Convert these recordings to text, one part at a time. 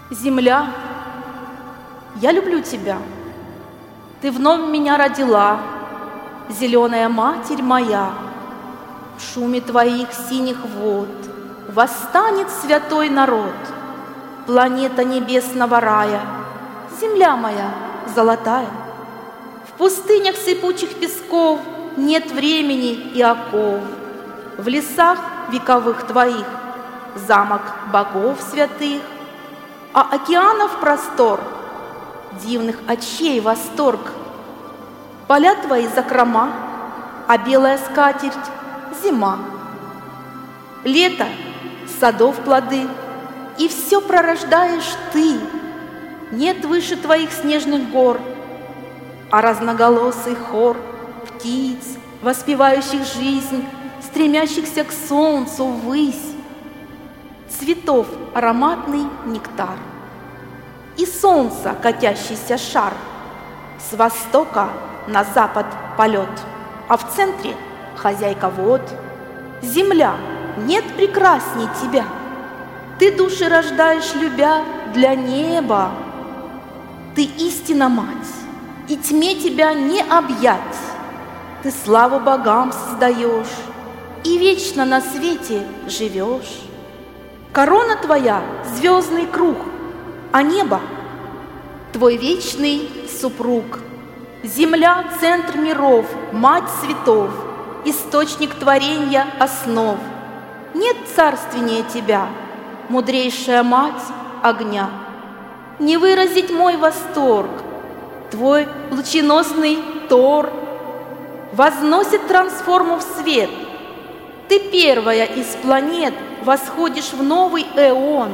Земля, я люблю тебя. Ты вновь меня родила, зеленая Матерь моя. В шуме твоих синих вод восстанет святой народ, планета небесного рая, земля моя золотая. В пустынях сыпучих песков нет времени и оков, в лесах вековых твоих замок богов святых, а океанов простор дивных очей восторг. Поля твои закрома, а белая скатерть — зима. Лето — садов плоды, и все пророждаешь ты. Нет выше твоих снежных гор, а разноголосый хор птиц, воспевающих жизнь, стремящихся к солнцу ввысь. Цветов ароматный нектар и солнца катящийся шар. С востока на запад полет, а в центре хозяйка вод. Земля, нет прекрасней тебя. Ты души рождаешь, любя, для неба. Ты истина, мать, и тьме тебя не объять. Ты славу богам создаешь и вечно на свете живешь. Корона твоя — звездный круг, а небо — твой вечный супруг. Земля — центр миров, мать светов, источник творенья основ. Нет царственнее тебя, мудрейшая мать огня. Не выразить мой восторг, твой лученосный Тор возносит трансформу в свет. Ты первая из планет восходишь в новый эон,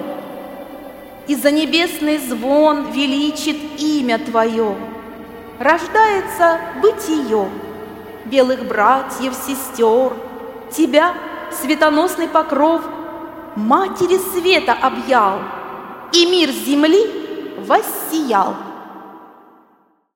и за небесный звон величит имя твое. Рождается бытие белых братьев, сестер. Тебя светоносный покров матери света объял, и мир земли воссиял.